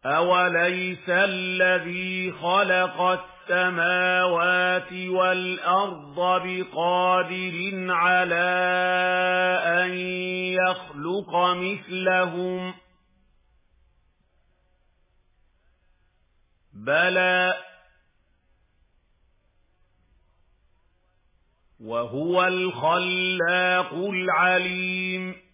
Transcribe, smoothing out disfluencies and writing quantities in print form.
أَوَلَيْسَ الَّذِي خَلَقَ السَّمَاوَاتِ وَالْأَرْضَ بِقَادِرٍ عَلَىٰ أَن يَخْلُقَ مِثْلَهُم ۚ بَلَىٰ وَهُوَ الْخَلَّاقُ الْعَلِيمُ